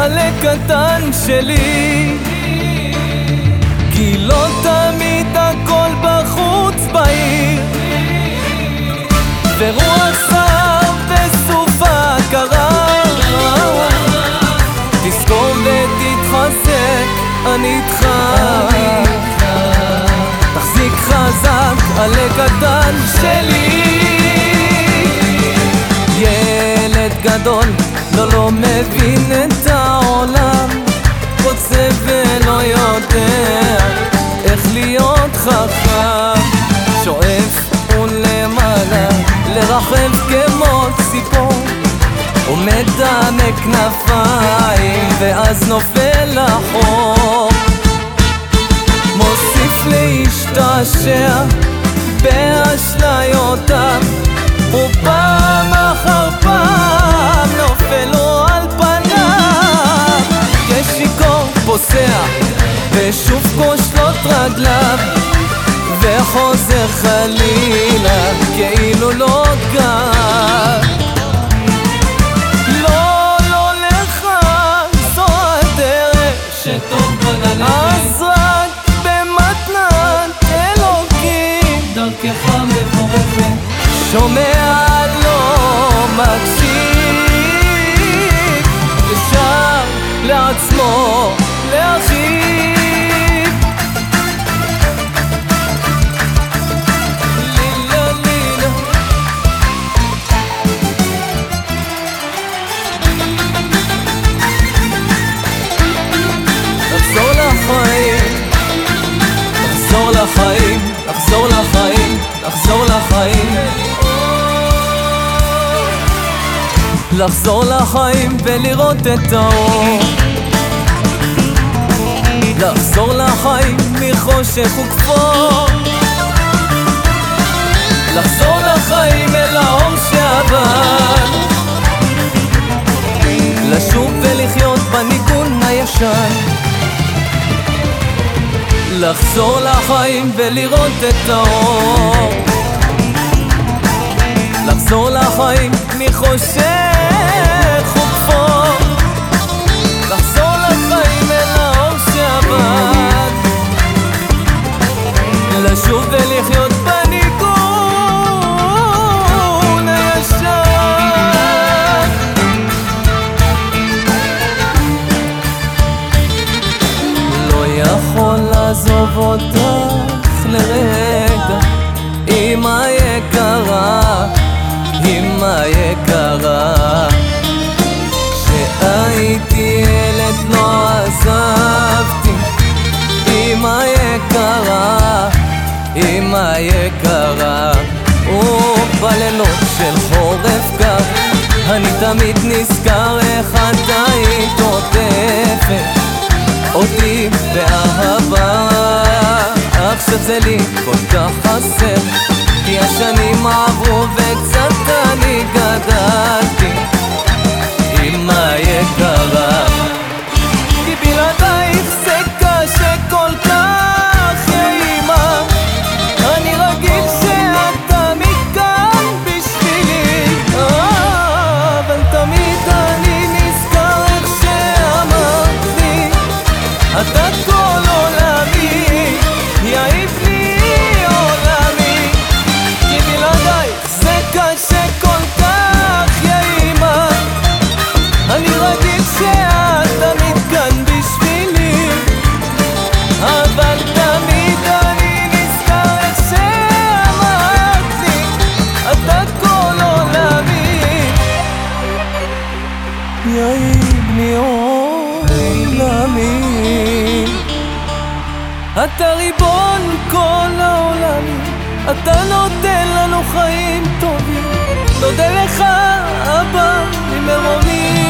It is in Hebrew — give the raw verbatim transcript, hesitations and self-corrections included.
עלה קטן שלי, כי לא תמיד הכל בחוץ בעיר, ורוח סער וסופה קרה. תזכור ותתחזק, אני איתך, תחזיק חזק, עלה קטן שלי. ילד גדול לא לא מבין את העולם, רוצה ולא יודע איך להיות חכם, שואף ולמעלה לרחב כמו ציפור, ומדמה כנפיים ואז נופל לחור, מוסיף להשתעשע באשליותיו, ופעם אחר פעם נופל לו על פניו, כשיכור פוסע ושוב כושלות רגליו, וחוזר חלילה כאילו לא גר. לא, לא לך זו הדרך שטוב בגליל, אז רק במתנת אלוקים דרכך מבורכת, שומע לא מקשיב, ושר לעצמו להרחיב. לילה לילה תחזור לחיים, תחזור לחיים, תחזור לחיים, תחזור לחיים, לחזור לחיים ולראות את האור, לחזור לחיים מחושך וכפור, לחזור לחיים אל האור שעבר, לשוב ולחיות בניגון הישן, לחזור לחיים ולראות את האור, לחזור לחיים מחושך וכפור, לחזור לחיים אל האור שעבד, לשוב ולחיות בניגון הישן. לא יכול לעזוב אותך לרגע, אמא יקרה, אמא יקרה, כשהייתי ילד לא עזבתי, אמא יקרה, אמא יקרה, ובלילות של חורף קר אני תמיד נזכר איך את היית עוטפת אותי באהבה. עכשיו זה לי כל כך חסר, כי השנים עברו וקצת אני גדלתי, אמא יקרה, כי בלעדייך זה קשה כל כך, יא אמא, אני רגיל שאת תמיד כאן בשבילי, אבל תמיד אני נזכר איך שאמרת לי, אתה כל עולמי, יעיף לי עולמי, כי בלעדייך זה קשה כל כך, יא אמא, אני רגיל שאת תמיד כאן בשבילי, אבל תמיד אני נזכר איך שאמרת לי, אתה כל עולמי, יעיב לי עולמי, אתה ריבון כל העולמים, אתה נותן לנו חיים טובים, נודה לך אבא ממרומים.